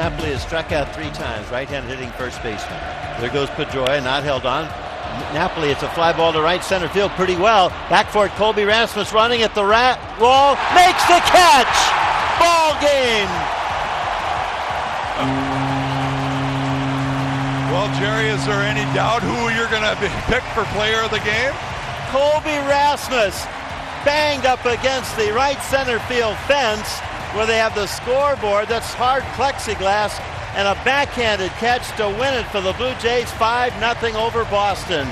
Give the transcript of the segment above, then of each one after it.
Napoli has struck out 3 times, right-handed hitting first baseman. There goes Pedroia, not held on. Napoli, it's a fly ball to right center field pretty well. Back for it, Colby Rasmus running at the wall, makes the catch! Ball game! Well, Jerry, is there any doubt who you're going to pick for player of the game? Colby Rasmus banged up against the right center field fence where they have the scoreboard. That's hard plexiglass, and a backhanded catch to win it for the Blue Jays, 5-0 over Boston.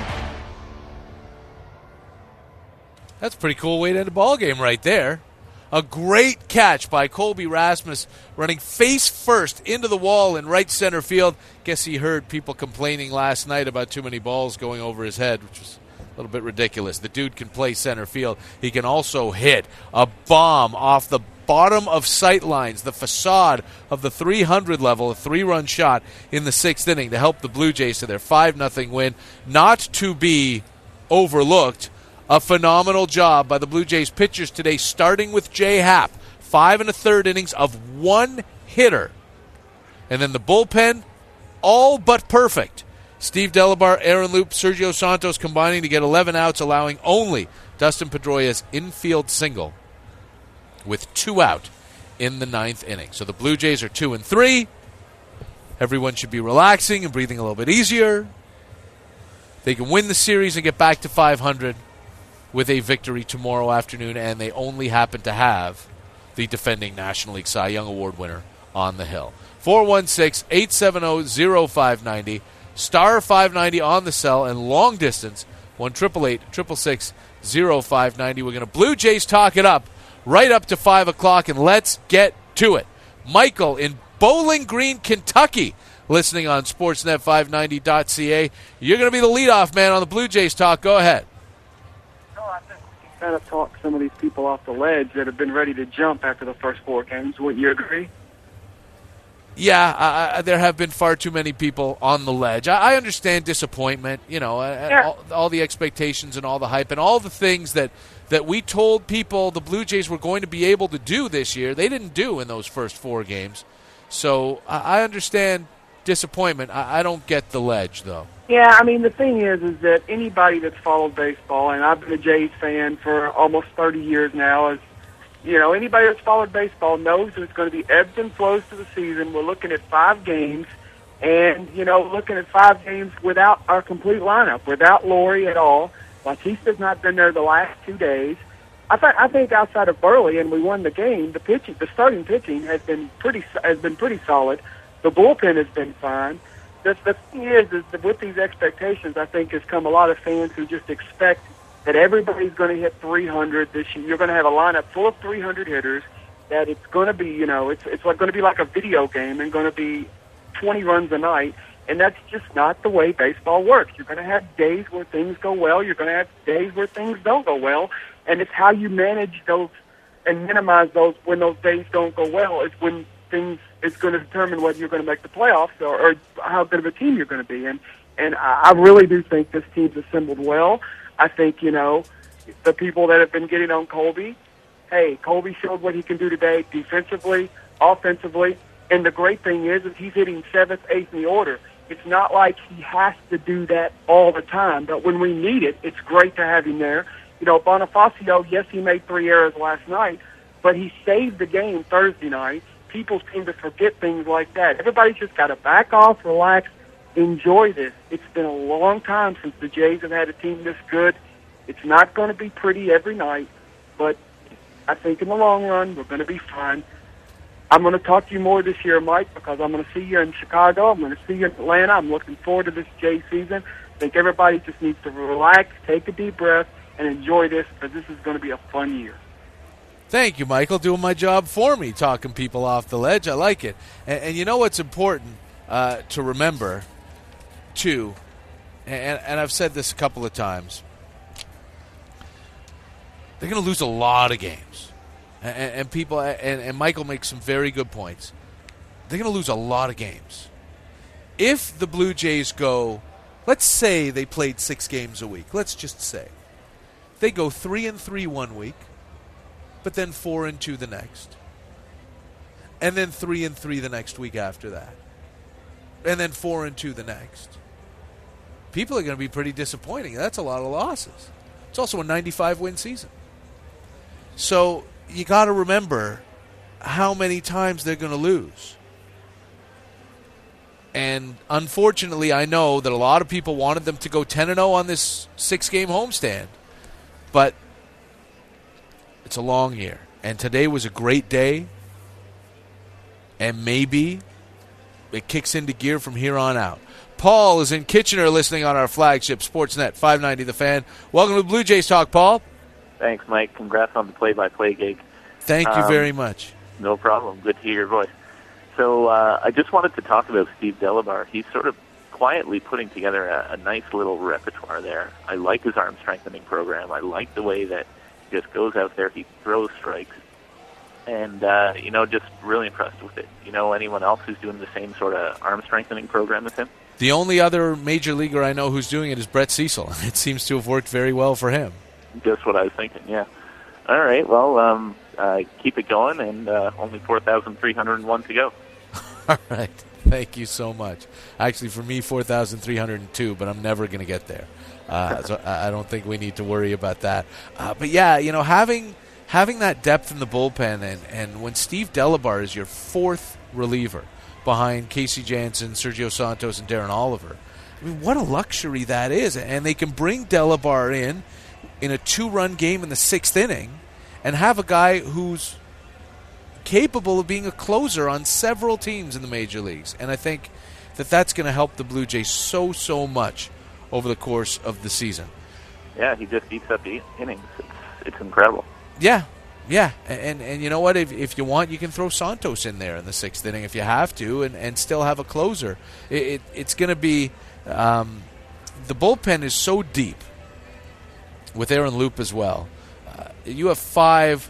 That's a pretty cool way to end a ball game right there. A great catch by Colby Rasmus, running face first into the wall in right center field. Guess he heard people complaining last night about too many balls going over his head, which was a little bit ridiculous. The dude can play center field. He can also hit a bomb off the bottom of sight lines, the facade of the 300 level, a 3-run shot in the 6th inning to help the Blue Jays to their 5-0 win. Not to be overlooked, a phenomenal job by the Blue Jays pitchers today, starting with Jay Happ. 5 1/3 innings of 1 hitter. And then the bullpen, all but perfect. Steve Delabar, Aaron Loup, Sergio Santos combining to get 11 outs, allowing only Dustin Pedroia's infield single with 2 out in the 9th inning. So the Blue Jays are 2-3. Everyone should be relaxing and breathing a little bit easier. They can win the series and get back to 500 with a victory tomorrow afternoon, and they only happen to have the defending National League Cy Young Award winner on the hill. 416-870-0590, star 590 on the cell, and long distance, 1-888-666-0590. We're going to Blue Jays talk it up right up to 5 o'clock, and let's get to it. Michael in Bowling Green, Kentucky, listening on Sportsnet590.ca. You're going to be the leadoff man on the Blue Jays talk. Go ahead. Kind of talk some of these people off the ledge that have been ready to jump after the first 4 games. Wouldn't you agree? Yeah, there have been far too many people on the ledge. I understand disappointment, all the expectations and all the hype and all the things that we told people the Blue Jays were going to be able to do this year. They didn't do in those first 4 games. So I understand disappointment. I don't get the ledge, though. Yeah, I mean, the thing is that anybody that's followed baseball, and I've been a Jays fan for almost 30 years now, anybody that's followed baseball knows there's going to be ebbs and flows to the season. We're looking at 5 games, and, looking at 5 games without our complete lineup, without Laurie at all. Bautista's not been there the last 2 days. I think outside of Burley, and we won the game, the starting pitching has been pretty solid. The bullpen has been fine. The thing is that with these expectations, I think has come a lot of fans who just expect that everybody's going to hit 300 this year. You're going to have a lineup full of 300 hitters, that it's going to be, it's going to be like a video game and going to be 20 runs a night, and that's just not the way baseball works. You're going to have days where things go well. You're going to have days where things don't go well, and it's how you manage those and minimize those when those days don't go well is when things it's going to determine whether you're going to make the playoffs or how good of a team you're going to be. And I really do think this team's assembled well. I think, the people that have been getting on Colby, hey, Colby showed what he can do today defensively, offensively, and the great thing is he's hitting 7th, 8th in the order. It's not like he has to do that all the time, but when we need it, it's great to have him there. Bonifacio, yes, he made 3 errors last night, but he saved the game Thursday night. People seem to forget things like that. Everybody's just got to back off, relax, enjoy this. It's been a long time since the Jays have had a team this good. It's not going to be pretty every night, but I think in the long run, we're going to be fine. I'm going to talk to you more this year, Mike, because I'm going to see you in Chicago. I'm going to see you in Atlanta. I'm looking forward to this Jays season. I think everybody just needs to relax, take a deep breath, and enjoy this, because this is going to be a fun year. Thank you, Michael, doing my job for me, talking people off the ledge. I like it. And you know what's important to remember, too, and I've said this a couple of times, they're going to lose a lot of games. And people, and Michael makes some very good points. They're going to lose a lot of games. If the Blue Jays go, let's say they played 6 games a week. Let's just say. They go 3-3 one week, but then 4-2 the next. and then 3-3 the next week after that, and then 4-2 the next. People are going to be pretty disappointing. That's a lot of losses. It's also a 95-win season. So you got to remember how many times they're going to lose. And unfortunately, I know that a lot of people wanted them to go 10-0 on this 6-game homestand. But it's a long year. And today was a great day. And maybe it kicks into gear from here on out. Paul is in Kitchener listening on our flagship Sportsnet 590 The Fan. Welcome to Blue Jays Talk, Paul. Thanks, Mike. Congrats on the play-by-play gig. Thank you very much. No problem. Good to hear your voice. So I just wanted to talk about Steve Delabar. He's sort of quietly putting together a nice little repertoire there. I like his arm strengthening program. I like the way that he just goes out there, he throws strikes, and, just really impressed with it. You know anyone else who's doing the same sort of arm strengthening program as him? The only other major leaguer I know who's doing it is Brett Cecil. It seems to have worked very well for him. Just what I was thinking, yeah. All right, well, keep it going, and only 4,301 to go. All right. Thank you so much. Actually, for me, 4,302, but I'm never going to get there. So I don't think we need to worry about that. But, yeah, having that depth in the bullpen, and when Steve Delabar is your fourth reliever behind Casey Janssen, Sergio Santos, and Darren Oliver, I mean, what a luxury that is. And they can bring Delabar in a 2-run game in the 6th inning and have a guy who's capable of being a closer on several teams in the major leagues. And I think that that's going to help the Blue Jays so much over the course of the season. Yeah, he just eats up the innings. It's incredible. Yeah. And you know what? If you want, you can throw Santos in there in the 6th inning if you have to and still have a closer. It's going to be the bullpen is so deep with Aaron Loup as well. You have 5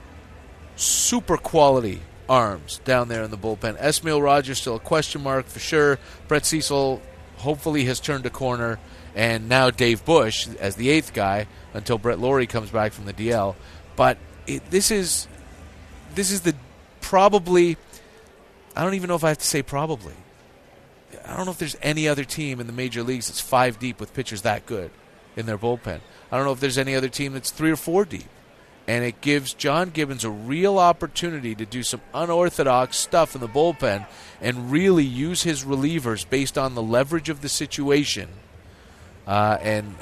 super quality arms down there in the bullpen. Esmail Rogers still a question mark for sure. Brett Cecil hopefully has turned a corner, and now Dave Bush as the 8th guy until Brett Lawrie comes back from the DL. But this is the probably, I don't even know if I have to say probably. I don't know if there's any other team in the major leagues that's 5 deep with pitchers that good in their bullpen. I don't know if there's any other team that's 3 or 4 deep. And it gives John Gibbons a real opportunity to do some unorthodox stuff in the bullpen and really use his relievers based on the leverage of the situation. And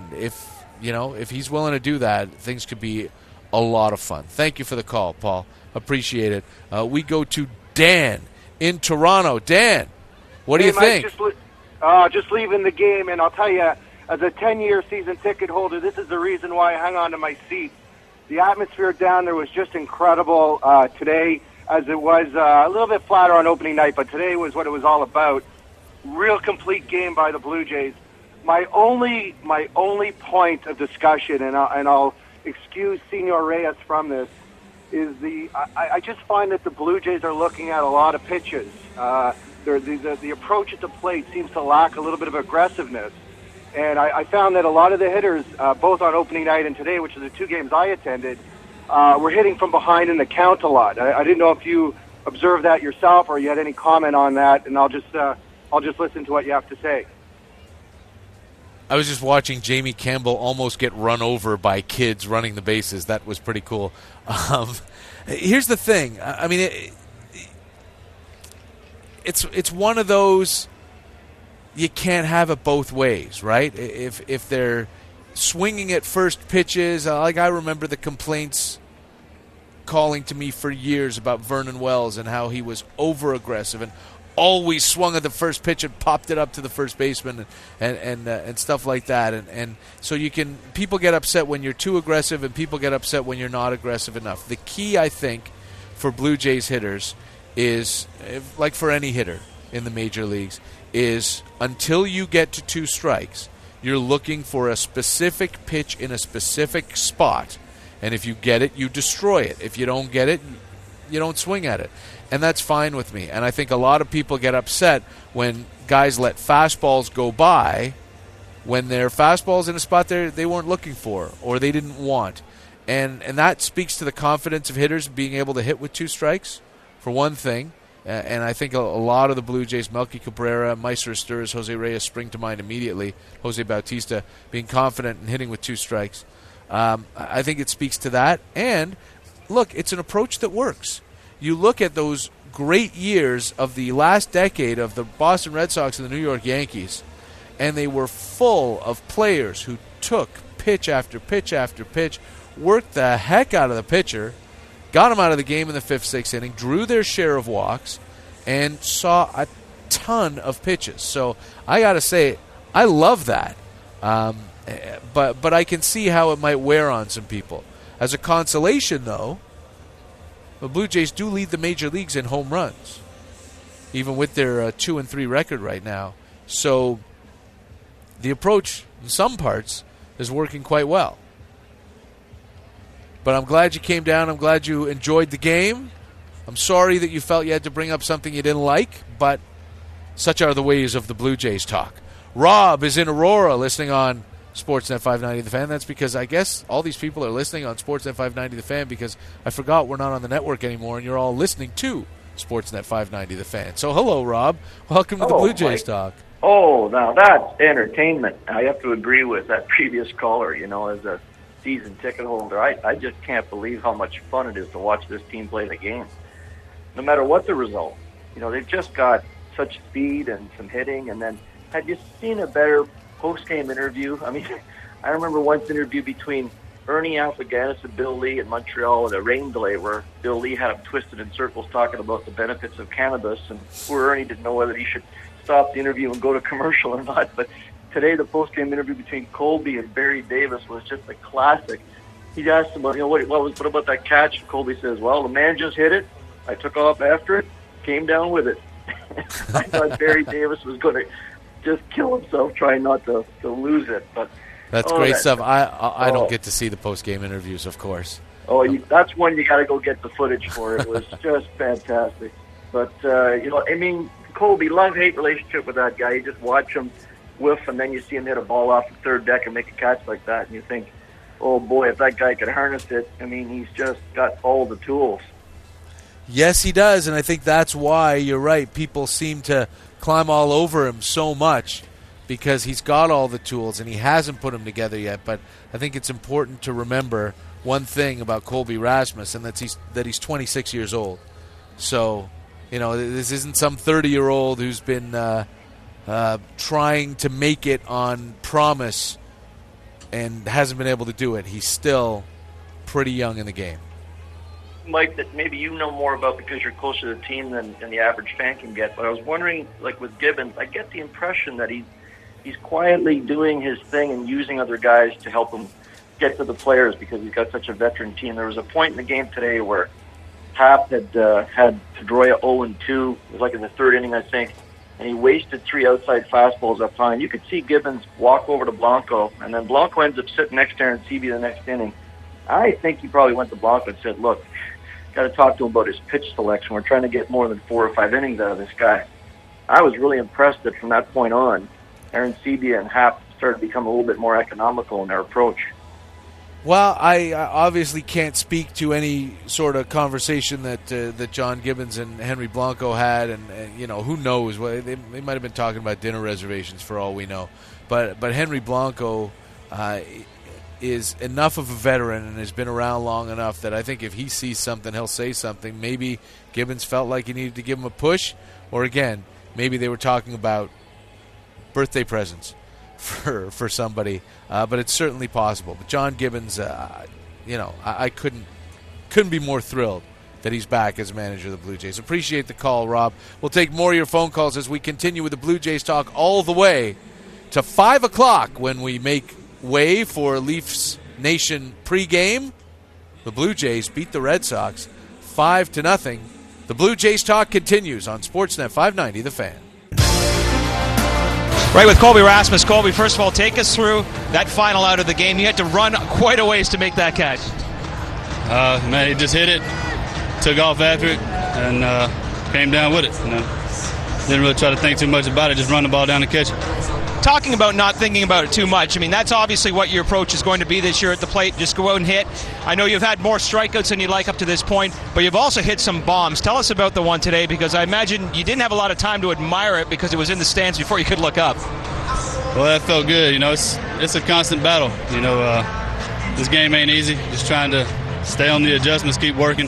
if he's willing to do that, things could be a lot of fun. Thank you for the call, Paul. Appreciate it. We go to Dan in Toronto. Dan, what do you think? Just leaving the game, and I'll tell you, as a 10-year season ticket holder, this is the reason why I hung on to my seat. The atmosphere down there was just incredible today, as it was a little bit flatter on opening night, but today was what it was all about. Real complete game by the Blue Jays. My only point of discussion, and I'll excuse Senor Reyes from this, is I just find that the Blue Jays are looking at a lot of pitches. The approach at the plate seems to lack a little bit of aggressiveness. And I found that a lot of the hitters, both on opening night and today, which are the 2 games I attended, were hitting from behind in the count a lot. I didn't know if you observed that yourself or you had any comment on that, and I'll just listen to what you have to say. I was just watching Jamie Campbell almost get run over by kids running the bases. That was pretty cool. Here's the thing. I mean, it's one of those. You can't have it both ways, right? If they're swinging at first pitches, like I remember the complaints calling to me for years about Vernon Wells and how he was over-aggressive and always swung at the first pitch and popped it up to the first baseman and stuff like that. And so people get upset when you're too aggressive and people get upset when you're not aggressive enough. The key, I think, for Blue Jays hitters is, like for any hitter in the major leagues, is until you get to 2 strikes, you're looking for a specific pitch in a specific spot. And if you get it, you destroy it. If you don't get it, you don't swing at it. And that's fine with me. And I think a lot of people get upset when guys let fastballs go by when their fastball's in a spot they weren't looking for or they didn't want. And that speaks to the confidence of hitters being able to hit with 2 strikes for one thing. And I think a lot of the Blue Jays, Melky Cabrera, Meister Stirs, Jose Reyes spring to mind immediately. Jose Bautista being confident and hitting with 2 strikes. I think it speaks to that. And, look, it's an approach that works. You look at those great years of the last decade of the Boston Red Sox and the New York Yankees, and they were full of players who took pitch after pitch after pitch, worked the heck out of the pitcher, got him out of the game in the 5th, 6th inning, drew their share of walks, and saw a ton of pitches. So I got to say, I love that. But I can see how it might wear on some people. As a consolation, though, the Blue Jays do lead the major leagues in home runs, even with their 2-3 record right now. So the approach, in some parts, is working quite well. But I'm glad you came down. I'm glad you enjoyed the game. I'm sorry that you felt you had to bring up something you didn't like, but such are the ways of the Blue Jays talk. Rob is in Aurora listening on Sportsnet 590 The Fan. That's because I guess all these people are listening on Sportsnet 590 The Fan because I forgot we're not on the network anymore and you're all listening to Sportsnet 590 The Fan. So hello, Rob. Welcome to the Blue Jays talk. Oh, now that's entertainment. I have to agree with that previous caller. As a season ticket holder, I just can't believe how much fun it is to watch this team play the game. No matter what the result, they've just got such speed and some hitting. And then, had you seen a better post-game interview? I mean, I remember once interview between Ernie Alphaganis and Bill Lee in Montreal with a rain delay where Bill Lee had him twisted in circles talking about the benefits of cannabis, and poor Ernie didn't know whether he should stop the interview and go to commercial or not. But today, the post-game interview between Colby and Barry Davis was just a classic. He asked him about, what about that catch? And Colby says, well, the man just hit it. I took off after it, came down with it. I thought Barry Davis was going to just kill himself trying not to lose it. But that's great stuff. I don't get to see the post-game interviews, of course. That's one you got to go get the footage for. It was just fantastic. But, Colby, love-hate relationship with that guy. You just watch him whiff, and then you see him hit a ball off the third deck and make a catch like that, and you think, oh, boy, if that guy could harness it, he's just got all the tools. Yes, he does, and I think that's why, you're right, people seem to climb all over him so much because he's got all the tools and he hasn't put them together yet. But I think it's important to remember one thing about Colby Rasmus, and that he's 26 years old. So, this isn't some 30-year-old who's been trying to make it on promise and hasn't been able to do it. He's still pretty young in the game. Mike, that maybe you know more about because you're closer to the team than the average fan can get. But I was wondering, like with Gibbons, I get the impression that he's quietly doing his thing and using other guys to help him get to the players because he's got such a veteran team. There was a point in the game today where Happ had Pedroia 0-2. It was like in the 3rd inning, I think, and he wasted 3 outside fastballs up high. And you could see Gibbons walk over to Blanco, and then Blanco ends up sitting next to Aaron Seavey the next inning. I think he probably went to Blanco and said, look, got to talk to him about his pitch selection. We're trying to get more than 4 or 5 innings out of this guy. I was really impressed that from that point on, Aaron Seavey and Happ started to become a little bit more economical in their approach. Well, I obviously can't speak to any sort of conversation that John Gibbons and Henry Blanco had, and who knows? Well, they might have been talking about dinner reservations for all we know. But Henry Blanco is enough of a veteran and has been around long enough that I think if he sees something, he'll say something. Maybe Gibbons felt like he needed to give him a push, or again, maybe they were talking about birthday presents for somebody, but it's certainly possible. But John Gibbons, I couldn't be more thrilled that he's back as manager of the Blue Jays. Appreciate the call, Rob. We'll take more of your phone calls as we continue with the Blue Jays talk all the way to 5 o'clock when we make way for Leafs Nation pregame. The Blue Jays beat the Red Sox 5-0. The Blue Jays talk continues on Sportsnet 590 The Fan. Right with Colby Rasmus. Colby, first of all, take us through that final out of the game. You had to run quite a ways to make that catch. Man, he just hit it, took off after it, and came down with it. Didn't really try to think too much about it, just run the ball down and catch it. talking about not thinking about it too much. I mean, that's obviously what your approach is going to be this year at the plate. Just go out and hit. I know you've had more strikeouts than you'd like up to this point, but you've also hit some bombs. Tell us about the one today, because I imagine you didn't have a lot of time to admire it because it was in the stands before you could look up. Well, that felt good. You know, it's a constant battle. You know, this game ain't easy. Just trying to stay on the adjustments, keep working,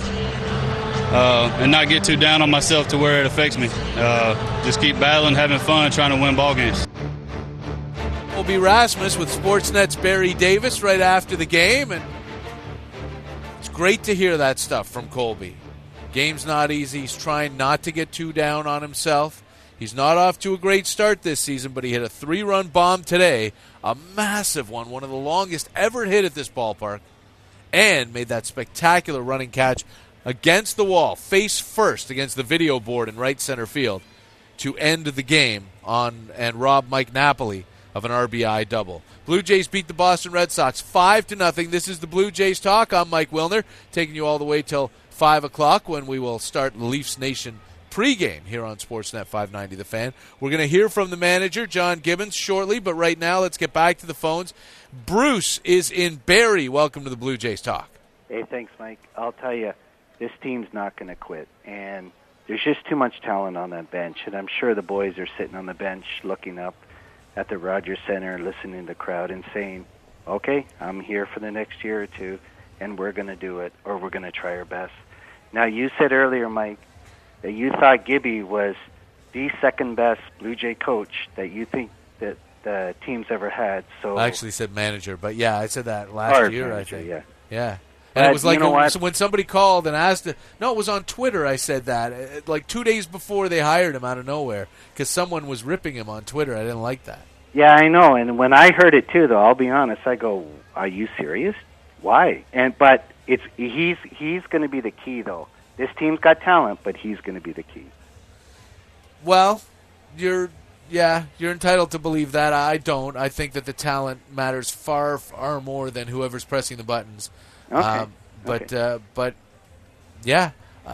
and not get too down on myself to where it affects me. Just keep battling, having fun, trying to win ball games. Colby Rasmus with Sportsnet's Barry Davis right after the game, and it's great to hear that stuff from Colby. Game's not easy. He's trying not to get too down on himself. He's not off to a great start this season, but he hit a 3-run bomb today, a massive one of the longest ever hit at this ballpark, and made that spectacular running catch against the wall, face first against the video board in right center field to end the game and rob Mike Napoli of an RBI double. Blue Jays beat the Boston Red Sox 5-0. This is the Blue Jays Talk. I'm Mike Wilner, taking you all the way till 5 o'clock when we will start Leafs Nation pregame here on Sportsnet 590 The Fan. We're going to hear from the manager, John Gibbons, shortly, but right now let's get back to the phones. Bruce is in Barrie. Welcome to the Blue Jays Talk. Hey, thanks, Mike. I'll tell you, this team's not going to quit, and there's just too much talent on that bench, and I'm sure the boys are sitting on the bench looking up at the Rogers Center, listening to the crowd and saying, okay, I'm here for the next year or two, and we're going to do it, or we're going to try our best. Now, you said earlier, Mike, that you thought Gibby was the second-best Blue Jay coach that you think that the team's ever had. So I actually said manager, but yeah, I said that last year, manager, I think. Yeah. And it was like you know when somebody called and asked it. No, it was on Twitter I said that. Like 2 days before they hired him out of nowhere because someone was ripping him on Twitter. I didn't like that. Yeah, I know. And when I heard it too, though, I'll be honest, I go, are you serious? Why? But he's going to be the key, though. This team's got talent, but he's going to be the key. Well, you're entitled to believe that. I don't. I think that the talent matters far, far more than whoever's pressing the buttons. Okay. But yeah,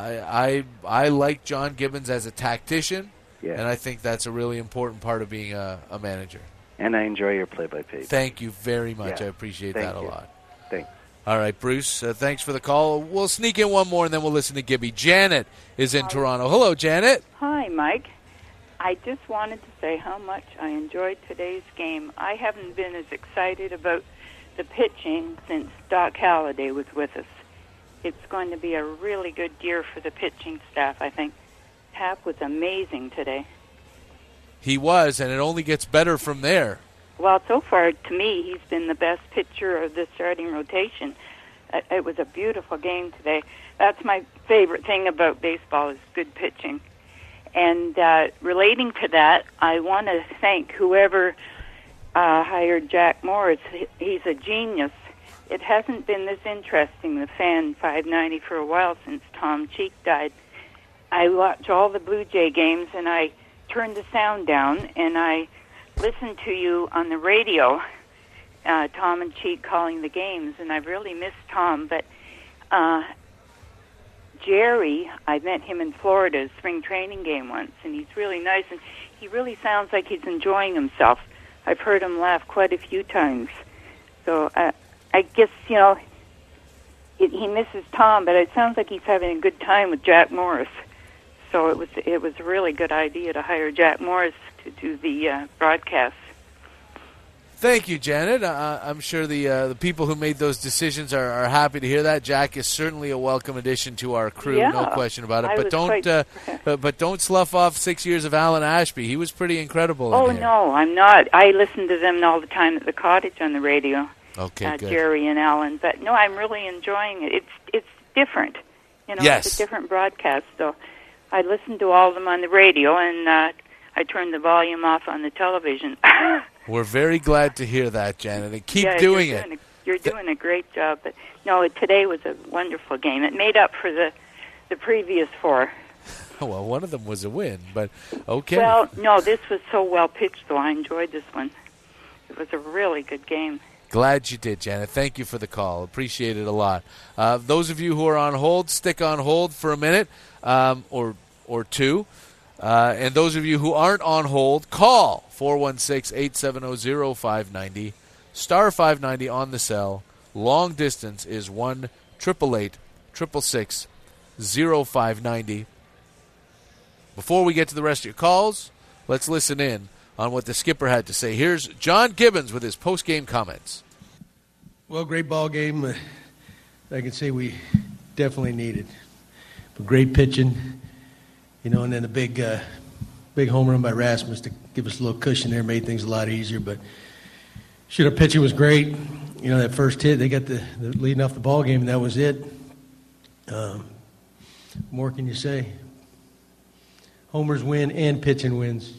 I like John Gibbons as a tactician, and I think that's a really important part of being a manager. And I enjoy your play-by-play. Thank you very much. Yeah. I appreciate Thank that a you. lot. Thanks. All right, Bruce, thanks for the call. We'll sneak in one more, and then we'll listen to Gibby. Janet is in Toronto. Hello, Janet. Hi, Mike. I just wanted to say how much I enjoyed today's game. I haven't been as excited about the pitching since Doc Halladay was with us. It's going to be a really good year for the pitching staff, I think. Happ was amazing today. He was, and it only gets better from there. Well, so far, to me, he's been the best pitcher of the starting rotation. It was a beautiful game today. That's my favorite thing about baseball is good pitching. And relating to that, I want to thank whoever hired Jack Morris. He's a genius. It hasn't been this interesting, the Fan 590, for a while since Tom Cheek died. I watch all the Blue Jay games, and I turn the sound down, and I listen to you on the radio, Tom and Cheek calling the games, and I really miss Tom. But Jerry, I met him in Florida, spring training game once, and he's really nice, and he really sounds like he's enjoying himself. I've heard him laugh quite a few times. So I guess, he misses Tom, but it sounds like he's having a good time with Jack Morris. So it was a really good idea to hire Jack Morris to do the broadcast. Thank you, Janet. I'm sure the people who made those decisions are happy to hear that. Jack is certainly a welcome addition to our crew, no question about it. But don't slough off 6 years of Alan Ashby. He was pretty incredible. Oh no, I'm not. I listen to them all the time at the cottage on the radio. Okay, good. Jerry and Alan. But no, I'm really enjoying it. It's different. Yes. It's a different broadcast. So I listen to all of them on the radio, and I turn the volume off on the television. We're very glad to hear that, Janet, and keep doing it. You're doing a great job. But no, today was a wonderful game. It made up for the previous four. Well, one of them was a win, but okay. Well, no, this was so well pitched, though. I enjoyed this one. It was a really good game. Glad you did, Janet. Thank you for the call. Appreciate it a lot. Those of you who are on hold, stick on hold for a minute or two. And those of you who aren't on hold, call 416-870-0590, star 590 on the cell. Long distance is 1-888-666-0590. Before we get to the rest of your calls, let's listen in on what the skipper had to say. Here's John Gibbons with his post-game comments. Well, great ball game. I can say we definitely needed. But great pitching, and then a big home run by Rasmus to give us a little cushion there, made things a lot easier. But our pitching was great. That first hit, they got the leading off the ball game, and that was it. More can you say? Homers win and pitching wins.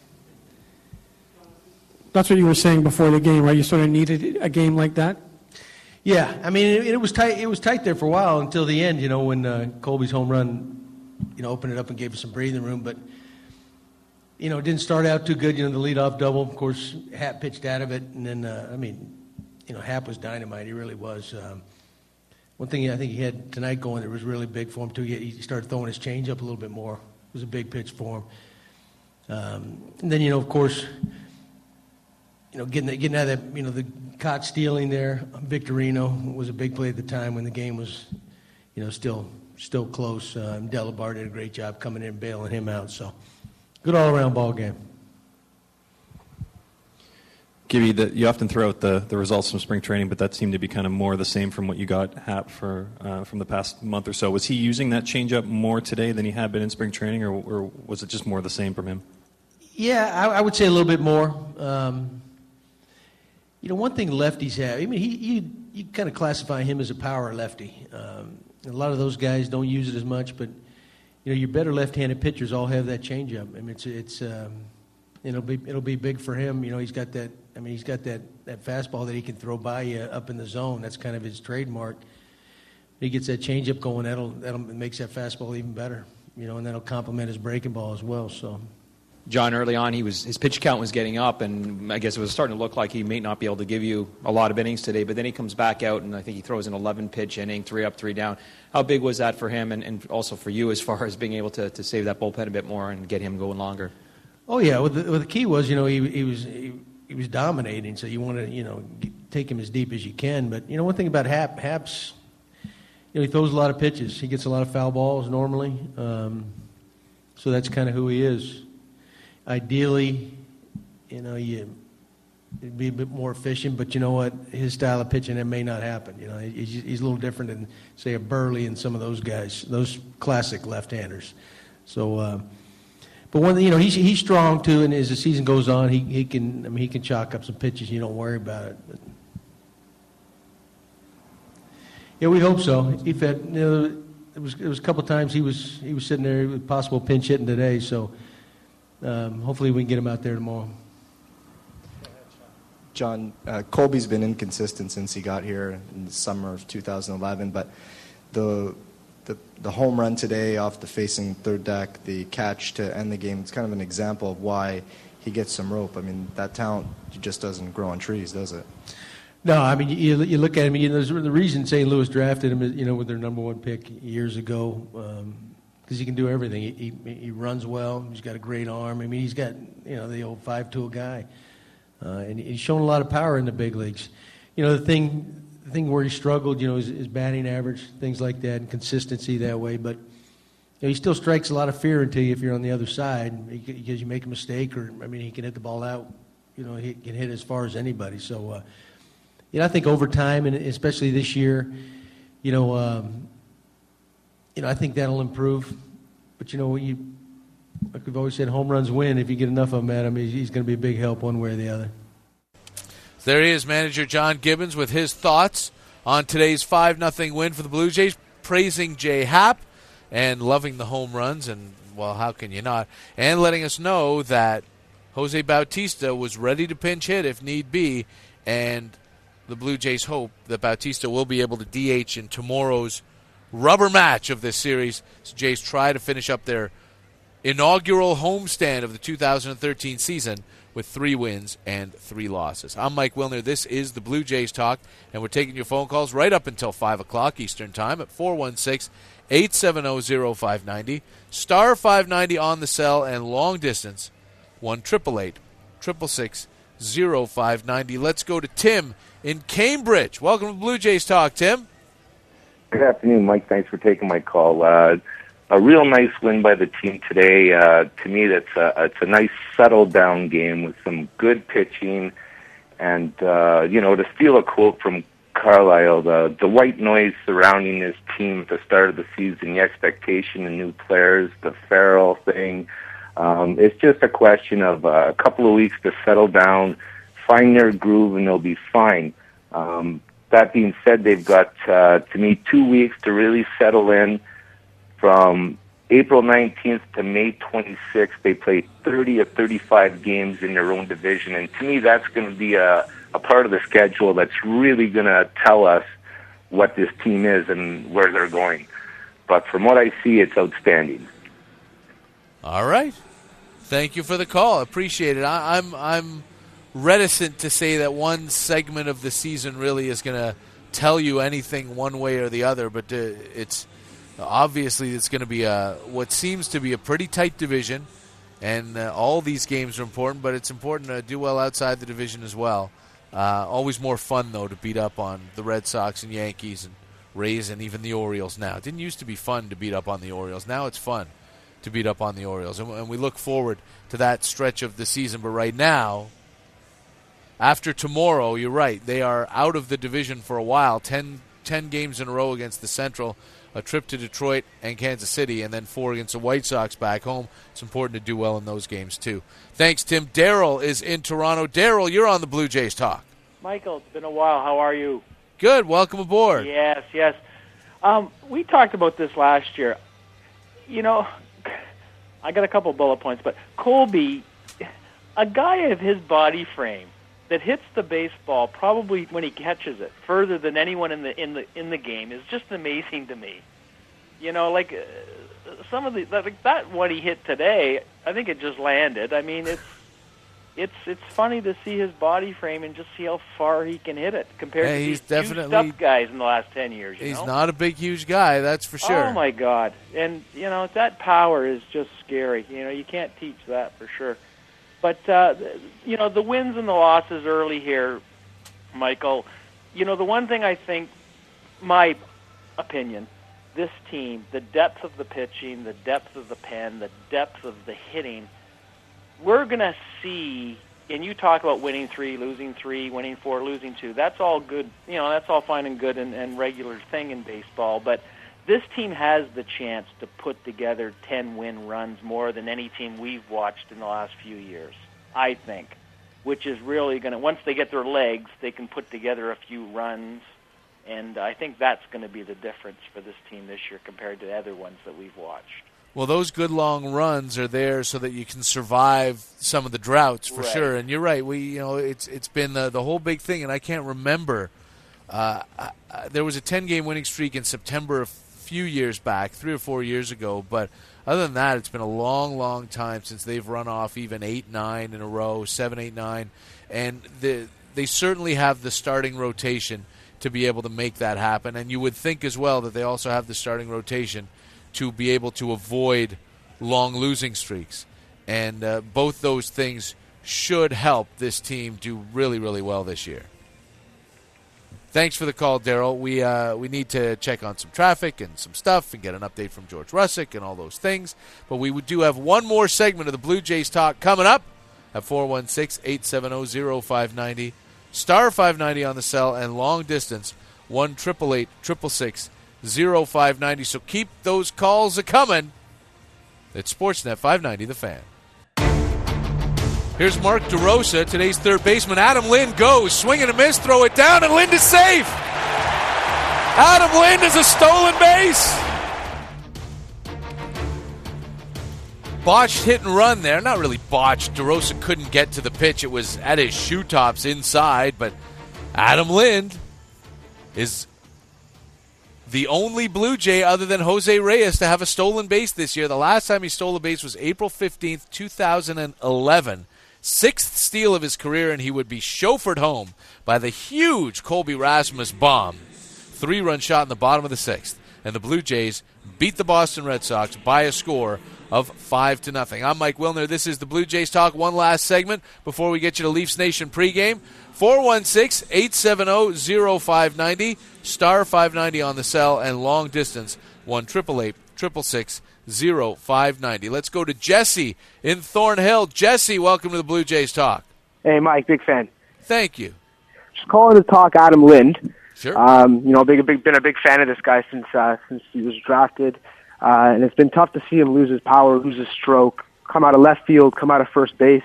That's what you were saying before the game, right? You sort of needed a game like that? Yeah, I mean, it was tight. It was tight there for a while until the end, when Colby's home run, opened it up and gave us some breathing room. But, it didn't start out too good. The leadoff double, of course, Happ pitched out of it. And then, Happ was dynamite. He really was. One thing I think he had tonight going that was really big for him, too, he started throwing his changeup a little bit more. It was a big pitch for him. And then, of course, getting out of that, the caught stealing there, Victorino was a big play at the time when the game was, still close. Delabar did a great job coming in and bailing him out. So, good all-around ball game. Gibby, you often throw out the results from spring training, but that seemed to be kind of more the same from what you got Happ from the past month or so. Was he using that changeup more today than he had been in spring training, or was it just more the same from him? Yeah, I would say a little bit more. One thing lefties have, you kind of classify him as a power lefty. A lot of those guys don't use it as much, but your better left-handed pitchers all have that changeup. It'll be big for him. He's got that. He's got that fastball that he can throw by you up in the zone. That's kind of his trademark. He gets that changeup going. That'll makes that fastball even better. And that'll complement his breaking ball as well. So. John, early on, his pitch count was getting up, and I guess it was starting to look like he may not be able to give you a lot of innings today. But then he comes back out, and I think he throws an 11-pitch inning, 3 up, 3 down. How big was that for him, and also for you as far as being able to save that bullpen a bit more and get him going longer? Oh yeah, well the key was he was dominating, so you want to take him as deep as you can. But one thing about Happ's, he throws a lot of pitches. He gets a lot of foul balls normally, so that's kind of who he is. Ideally, it'd be a bit more efficient, but you know what? His style of pitching, it may not happen. He's a little different than, say, a Burley and some of those guys, those classic left-handers. So, but one, he's strong too, and as the season goes on, he can chalk up some pitches. You don't worry about it. But, yeah, we hope so. It was a couple of times he was sitting there with possible pinch hitting today, so. Hopefully we can get him out there tomorrow. John, Colby's been inconsistent since he got here in the summer of 2011, but the home run today off the facing third deck, the catch to end the game, it's kind of an example of why he gets some rope. That talent just doesn't grow on trees, does it? No, you look at him, there's the reason St. Louis drafted him, with their number 1 pick years ago, because he can do everything. He runs well. He's got a great arm. He's got the old 5-tool guy, and he's shown a lot of power in the big leagues. The thing where he struggled, is batting average, things like that, and consistency that way. But he still strikes a lot of fear into you if you're on the other side, because you make a mistake, or he can hit the ball out. He can hit as far as anybody. So, I think over time, and especially this year, I think that'll improve. But, like we've always said, home runs win. If you get enough of them at him, he's going to be a big help one way or the other. There he is, manager John Gibbons, with his thoughts on today's 5-0 win for the Blue Jays, praising Jay Happ and loving the home runs, and, well, how can you not? And letting us know that Jose Bautista was ready to pinch hit if need be, and the Blue Jays hope that Bautista will be able to DH in tomorrow's rubber match of this series. So Jays try to finish up their inaugural homestand of the 2013 season with 3 wins and 3 losses. I'm Mike Wilner. This is the Blue Jays Talk, and we're taking your phone calls right up until 5 o'clock Eastern Time at 870-0590. Star 590 on the cell, and long distance, 1-888-666-0590. Let's go to Tim in Cambridge. Welcome to Blue Jays Talk, Tim. Good afternoon, Mike. Thanks for taking my call. A real nice win by the team today. To me, it's a nice settled-down game with some good pitching. And, to steal a quote from Carlisle, the white noise surrounding this team at the start of the season, the expectation of new players, the Farrell thing, it's just a question of a couple of weeks to settle down, find their groove, and they'll be fine. That being said, they've got, to me, 2 weeks to really settle in. From April 19th to May 26th, they play 30 of 35 games in their own division. And to me, that's going to be a part of the schedule that's really going to tell us what this team is and where they're going. But from what I see, it's outstanding. All right. Thank you for the call. Appreciate it. I'm reticent to say that one segment of the season really is going to tell you anything one way or the other, but it's obviously it's going to be what seems to be a pretty tight division, and all these games are important, but it's important to do well outside the division as well. Always more fun, though, to beat up on the Red Sox and Yankees and Rays and even the Orioles now. It didn't used to be fun to beat up on the Orioles. Now it's fun to beat up on the Orioles, and we look forward to that stretch of the season. But right now, after tomorrow, you're right, they are out of the division for a while, 10 games in a row against the Central, a trip to Detroit and Kansas City, and then 4 against the White Sox back home. It's important to do well in those games, too. Thanks, Tim. Daryl is in Toronto. Daryl, you're on the Blue Jays Talk. Michael, it's been a while. How are you? Good. Welcome aboard. Yes. We talked about this last year. I got a couple bullet points, but Colby, a guy of his body frame that hits the baseball probably when he catches it further than anyone in the game is just amazing to me. Some of that what he hit today, I think it just landed. I mean, it's funny to see his body frame and just see how far he can hit it compared to these definitely huge guys in the last 10 years. He's not a big, huge guy, that's for sure. Oh my God! And that power is just scary. You can't teach that for sure. But, the wins and the losses early here, Michael, the one thing I think, my opinion, this team, the depth of the pitching, the depth of the pen, the depth of the hitting, we're going to see, and you talk about winning 3, losing 3, winning 4, losing 2. That's all good. That's all fine and good and regular thing in baseball. But this team has the chance to put together 10-win runs more than any team we've watched in the last few years, I think, which is really going to, once they get their legs, they can put together a few runs, and I think that's going to be the difference for this team this year compared to other ones that we've watched. Well, those good long runs are there so that you can survive some of the droughts for sure. And you're right. It's been the whole big thing, and I can't remember. There was a 10-game winning streak in September a few years back, 3 or 4 years ago. But other than that, it's been a long, long time since they've run off even 8-9 in a row, 7-8-9, and they certainly have the starting rotation to be able to make that happen. And you would think as well that they also have the starting rotation to be able to avoid long losing streaks. And both those things should help this team do really, really well this year. Thanks for the call, Daryl. We need to check on some traffic and some stuff and get an update from George Russick and all those things. But we do have one more segment of the Blue Jays Talk coming up at 416-870-0590. Star 590 on the cell, and long distance, 1-888-666-0590. So keep those calls a-coming. It's Sportsnet 590, The Fan. Here's Mark DeRosa, today's third baseman. Adam Lind goes, swing and a miss, throw it down, and Lind is safe. Adam Lind is a stolen base. Botched hit and run there. Not really botched. DeRosa couldn't get to the pitch. It was at his shoe tops inside, but Adam Lind is the only Blue Jay other than Jose Reyes to have a stolen base this year. The last time he stole a base was April 15th, 2011. 6th steal of his career, and he would be chauffeured home by the huge Colby Rasmus bomb. 3-run shot in the bottom of the 6th. and the Blue Jays beat the Boston Red Sox by a score of 5-0. I'm Mike Wilner. This is the Blue Jays Talk. One last segment before we get you to Leafs Nation pregame. 416-870-0590, star 590 on the cell, and long distance 1-888-666-0590. Let's go to Jesse in Thornhill. Jesse, welcome to the Blue Jays Talk. Hey, Mike, big fan. Thank you. Just calling to talk Adam Lind. Sure. Been a big fan of this guy since he was drafted, and it's been tough to see him lose his power, lose his stroke, come out of left field, come out of first base.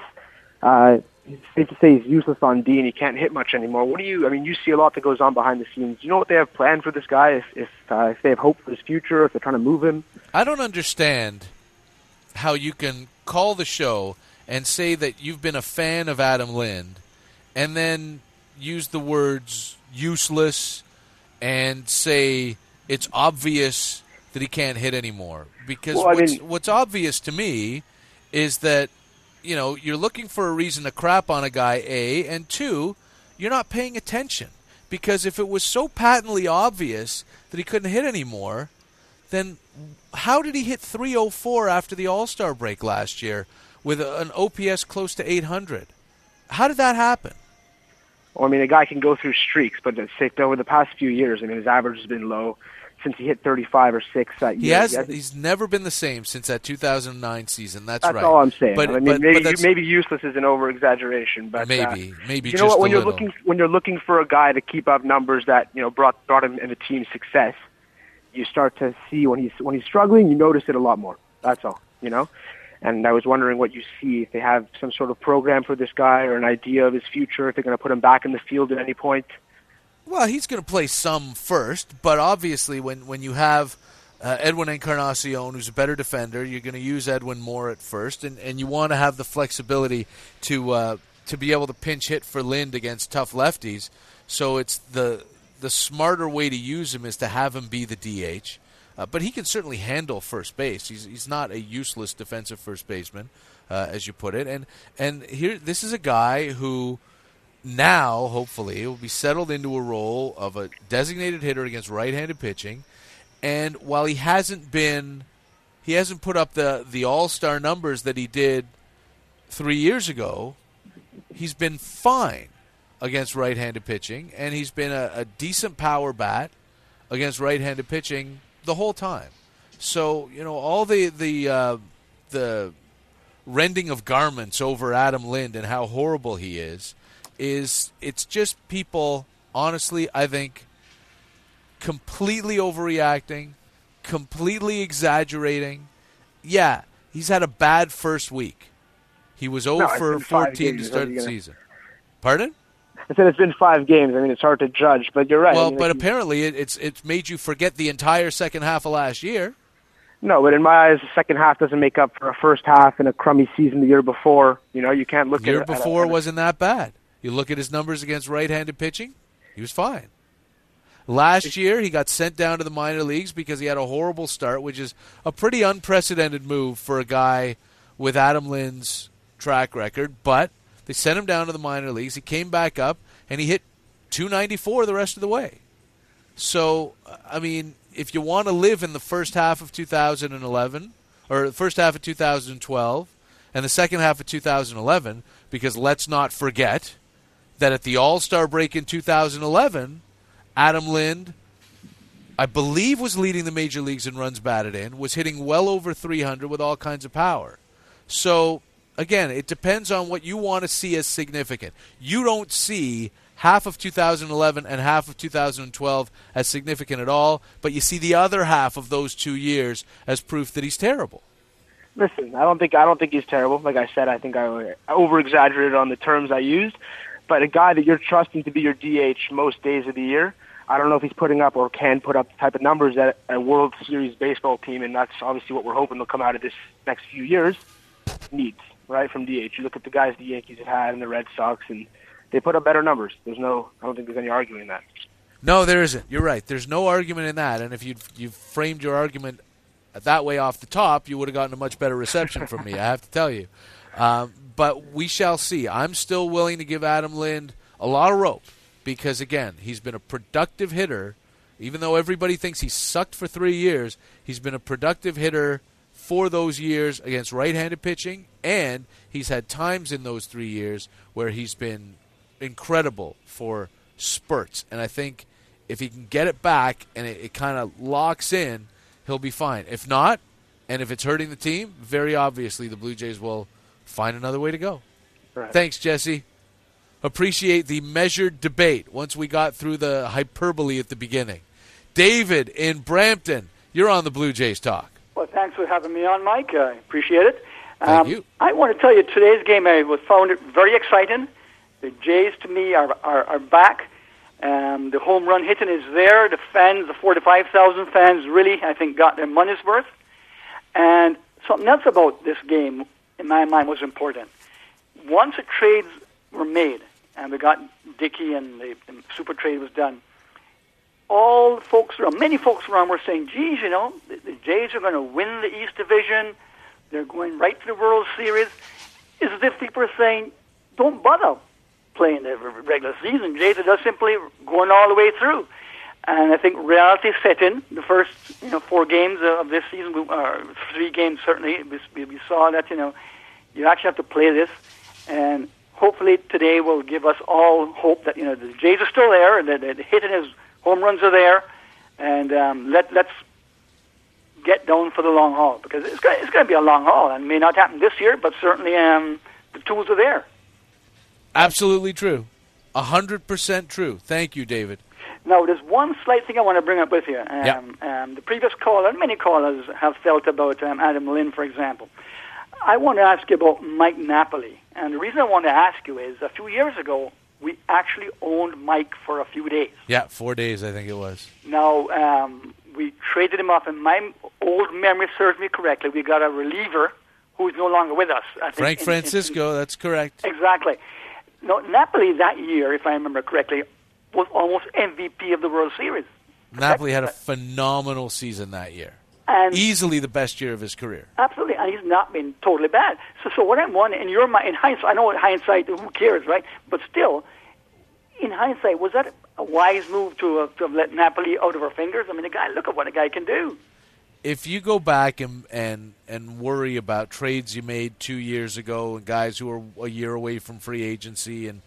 It's safe to say he's useless on D, and he can't hit much anymore. You see a lot that goes on behind the scenes. Do you know what they have planned for this guy? If they have hope for his future, if they're trying to move him? I don't understand how you can call the show and say that you've been a fan of Adam Lind, and then use the words useless and say it's obvious that he can't hit anymore. Because what's obvious to me is that, you're looking for a reason to crap on a guy, A, and 2, you're not paying attention. Because if it was so patently obvious that he couldn't hit anymore, then how did he hit .304 after the All-Star break last year with an OPS close to 800? How did that happen? Well, a guy can go through streaks, but over the past few years, his average has been low since he hit 35 or 6 that year. He's never been the same since that 2009 season. That's right. That's all I'm saying. But maybe useless is an over-exaggeration, but maybe you know just what? a little. When you're looking for a guy to keep up numbers that brought him into team success, you start to see when he's struggling. You notice it a lot more. That's all. And I was wondering what you see, if they have some sort of program for this guy or an idea of his future, if they're going to put him back in the field at any point. Well, he's going to play some first, but obviously when you have Edwin Encarnacion, who's a better defender, you're going to use Edwin more at first, and you want to have the flexibility to be able to pinch hit for Lind against tough lefties. So it's the smarter way to use him is to have him be the DH. But he can certainly handle first base. He's not a useless defensive first baseman, as you put it. And here, this is a guy who now, hopefully, will be settled into a role of a designated hitter against right-handed pitching. And while he hasn't put up the all-star numbers that he did 3 years ago, he's been fine against right-handed pitching, and he's been a decent power bat against right-handed pitching the whole time. So, all the rending of garments over Adam Lind and how horrible he is it's just people, honestly, I think, completely overreacting, completely exaggerating. Yeah, he's had a bad first week. He was 0 for 14 to start the season. Pardon? I said it's been 5 games. It's hard to judge, but you're right. Well, but apparently it's made you forget the entire second half of last year. No, but in my eyes, the second half doesn't make up for a first half and a crummy season the year before. You can't look at it. The year before wasn't that bad. You look at his numbers against right-handed pitching, he was fine. Last year, he got sent down to the minor leagues because he had a horrible start, which is a pretty unprecedented move for a guy with Adam Lind's track record, but they sent him down to the minor leagues. He came back up, and he hit .294 the rest of the way. So, if you want to live in the first half of 2011, or the first half of 2012, and the second half of 2011, because let's not forget that at the All-Star break in 2011, Adam Lind, I believe, was leading the major leagues in runs batted in, was hitting well over 300 with all kinds of power. So, again, it depends on what you want to see as significant. You don't see half of 2011 and half of 2012 as significant at all, but you see the other half of those 2 years as proof that he's terrible. Listen, I don't think he's terrible. Like I said, I think I over-exaggerated on the terms I used. But a guy that you're trusting to be your DH most days of the year, I don't know if he's putting up or can put up the type of numbers that a World Series baseball team, and that's obviously what we're hoping will come out of this next few years, needs, right, from DH. You look at the guys the Yankees have had and the Red Sox, and they put up better numbers. I don't think there's any arguing that. No, there isn't. You're right. There's no argument in that. And if you framed your argument that way off the top, you would have gotten a much better reception from me, I have to tell you. But we shall see. I'm still willing to give Adam Lind a lot of rope because, again, he's been a productive hitter Even though everybody thinks he sucked for 3 years, he's been a productive hitter for those years against right-handed pitching, and he's had times in those 3 years where he's been incredible for spurts. And I think if he can get it back and it kind of locks in, he'll be fine. If not, and if it's hurting the team, very obviously the Blue Jays will find another way to go. Right. Thanks, Jesse. Appreciate the measured debate once we got through the hyperbole at the beginning. David in Brampton, you're on the Blue Jays Talk. Well, thanks for having me on, Mike. I appreciate it. Thank you. I want to tell you today's game, I found it very exciting. The Jays, to me, are back. The home run hitting is there. The fans, the 4,000 to 5,000 fans, really, I think, got their money's worth. And something else about this game, in my mind, was important. Once the trades were made, and we got Dickey and the super trade was done, all the folks around, many folks around were saying, geez, you know, the Jays are going to win the East Division. They're going right to the World Series. It's as if people are saying, don't bother playing the regular season. Jays are just simply going all the way through. And I think reality set in. The first 4 games of this season, or 3 games certainly, we saw that, you actually have to play this. And hopefully today will give us all hope that, the Jays are still there, and the hitting is, home runs are there, and let's get down for the long haul, because it's going to be a long haul, and it may not happen this year, but certainly the tools are there. Absolutely true. 100% true. Thank you, David. Now, there's one slight thing I want to bring up with you. The previous caller, many callers have felt about Adam Lynn, for example. I want to ask you about Mike Napoli, and the reason I want to ask you is a few years ago, we actually owned Mike for a few days. Yeah, 4 days, I think it was. Now, we traded him off, and my old memory serves me correctly. We got a reliever who's no longer with us. I think Frank Francisco, that's correct. Exactly. Now, Napoli that year, if I remember correctly, was almost MVP of the World Series. Napoli had a phenomenal season that year. And easily the best year of his career. Absolutely, and he's not been totally bad. So what I'm wondering, in your mind, in hindsight, I know in hindsight, who cares, right? But still, in hindsight, was that a wise move to have let Napoli out of our fingers? I mean, look at what a guy can do. If you go back and worry about trades you made 2 years ago and guys who are a year away from free agency and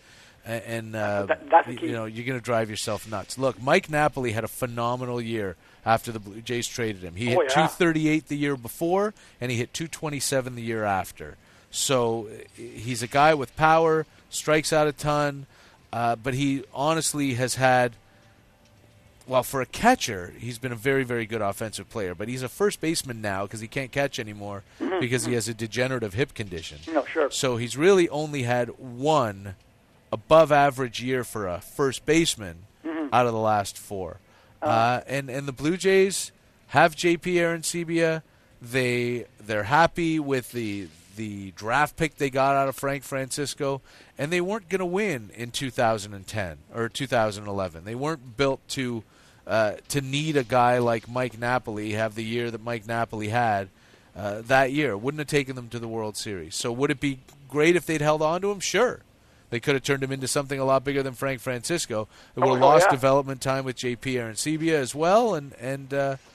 you're going to drive yourself nuts. Look, Mike Napoli had a phenomenal year after the Blue Jays traded him. He hit .238 the year before, and he hit .227 the year after. So he's a guy with power, strikes out a ton, but he honestly has had, well, for a catcher, he's been a very, very good offensive player. But he's a first baseman now because he can't catch anymore because he has a degenerative hip condition. No, sure. So he's really only had one above-average year for a first baseman out of the last 4. And the Blue Jays have J.P. Arancibia. They're happy with the draft pick they got out of Frank Francisco, and they weren't going to win in 2010 or 2011. They weren't built to need a guy like Mike Napoli have the year that Mike Napoli had that year. It wouldn't have taken them to the World Series. So would it be great if they'd held on to him? Sure. They could have turned him into something a lot bigger than Frank Francisco. They would have lost development time with J.P. Arancibia as well. And in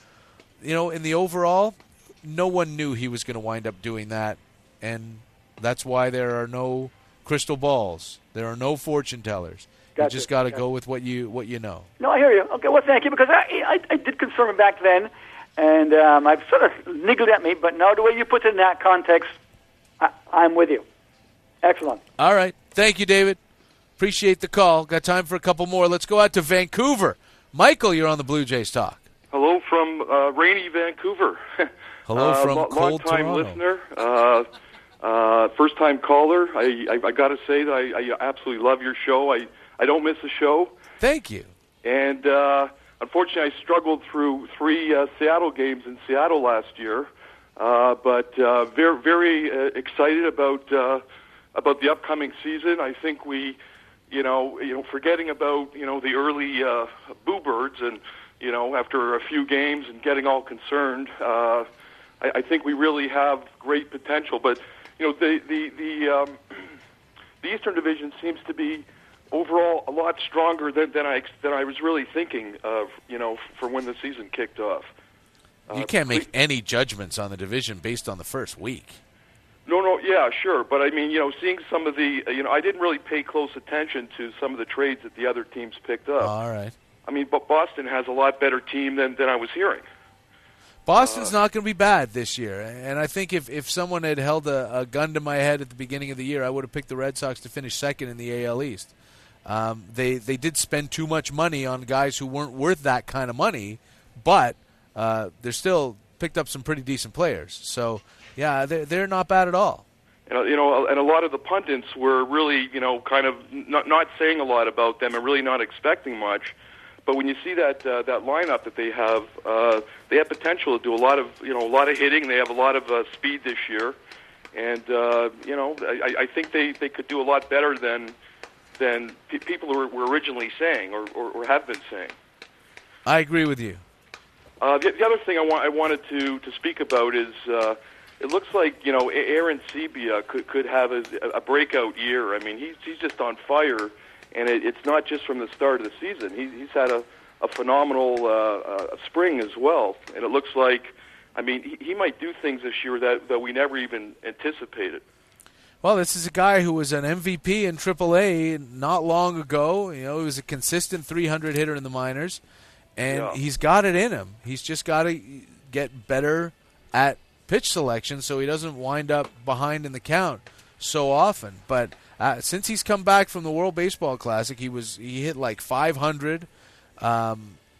the overall, no one knew he was going to wind up doing that. And that's why there are no crystal balls. There are no fortune tellers. Gotcha. You just got to go with what you know. No, I hear you. Okay, well, thank you, because I did concern me back then, and I've sort of niggled at me, but now the way you put it in that context, I'm with you. Excellent. All right. Thank you, David. Appreciate the call. Got time for a couple more. Let's go out to Vancouver. Michael, you're on the Blue Jays Talk. Hello from rainy Vancouver. Hello from cold long-time Toronto. Listener, first-time caller. I got to say that I absolutely love your show. I don't miss a show. Thank you. And unfortunately, I struggled through 3 Seattle games in Seattle last year, but very, very excited about the upcoming season. I think we, forgetting about the early boo birds, and after a few games and getting all concerned, I think we really have great potential. But the Eastern Division seems to be overall a lot stronger than I was really thinking of, for when the season kicked off. You can't make any judgments on the division based on the first week. No, yeah, sure. But, I mean, seeing some of the, I didn't really pay close attention to some of the trades that the other teams picked up. All right. I mean, but Boston has a lot better team than I was hearing. Boston's not going to be bad this year. And I think if someone had held a gun to my head at the beginning of the year, I would have picked the Red Sox to finish second in the AL East. They did spend too much money on guys who weren't worth that kind of money, but they're still picked up some pretty decent players. So, yeah, they're not bad at all. And a lot of the pundits were really, kind of not saying a lot about them and really not expecting much. But when you see that lineup that they have potential to do a lot of hitting. They have a lot of speed this year, and I think they could do a lot better than people were originally saying or have been saying. I agree with you. The other thing I wanted to speak about is it looks like Aaron Sebia could have a breakout year. I mean, he's just on fire. And it's not just from the start of the season. He's had a phenomenal spring as well. And it looks like, I mean, he might do things this year that we never even anticipated. Well, this is a guy who was an MVP in AAA not long ago. He was a consistent 300 hitter in the minors. And he's got it in him. He's just got to get better at pitch selection so he doesn't wind up behind in the count so often. But since he's come back from the World Baseball Classic, he hit like 500. I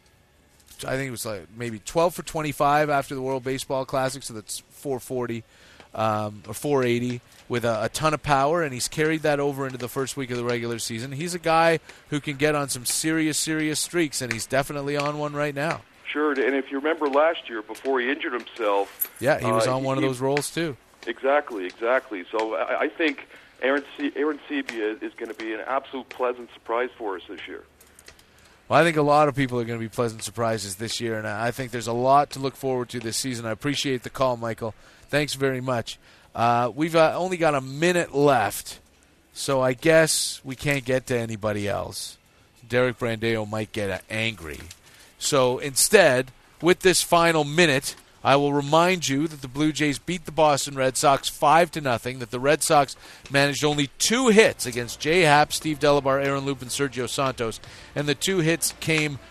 think it was like maybe 12 for 25 after the World Baseball Classic, so that's 440 or 480 with a ton of power, and he's carried that over into the first week of the regular season. He's a guy who can get on some serious streaks, and he's definitely on one right now. Sure, and if you remember last year before he injured himself, yeah, he was on one of those rolls too. Exactly. So I think Aaron Sebia is going to be an absolute pleasant surprise for us this year. Well, I think a lot of people are going to be pleasant surprises this year, and I think there's a lot to look forward to this season. I appreciate the call, Michael. Thanks very much. We've only got a minute left, so I guess we can't get to anybody else. Derek Brandeo might get angry. So instead, with this final minute, I will remind you that the Blue Jays beat the Boston Red Sox 5-0, that the Red Sox managed only 2 hits against Jay Happ, Steve Delabar, Aaron Loup, and Sergio Santos, and the 2 hits came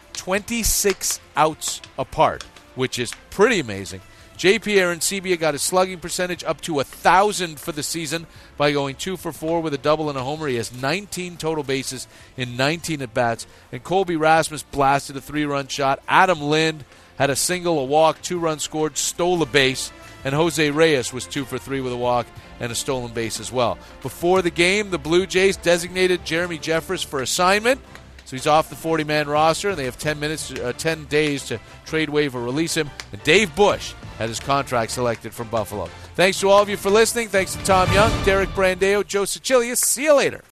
26 outs apart, which is pretty amazing. JP Arencibia got his slugging percentage up to 1,000 for the season by going 2 for 4 with a double and a homer. He has 19 total bases in 19 at-bats, and Colby Rasmus blasted a 3-run shot. Adam Lind had a single, a walk, 2 runs scored, stole a base, and Jose Reyes was 2 for 3 with a walk and a stolen base as well. Before the game, the Blue Jays designated Jeremy Jeffress for assignment, so he's off the 40-man roster, and they have 10 days to trade, waive, or release him. And Dave Bush had his contract selected from Buffalo. Thanks to all of you for listening. Thanks to Tom Young, Derek Brandeo, Joe Sicilius. See you later.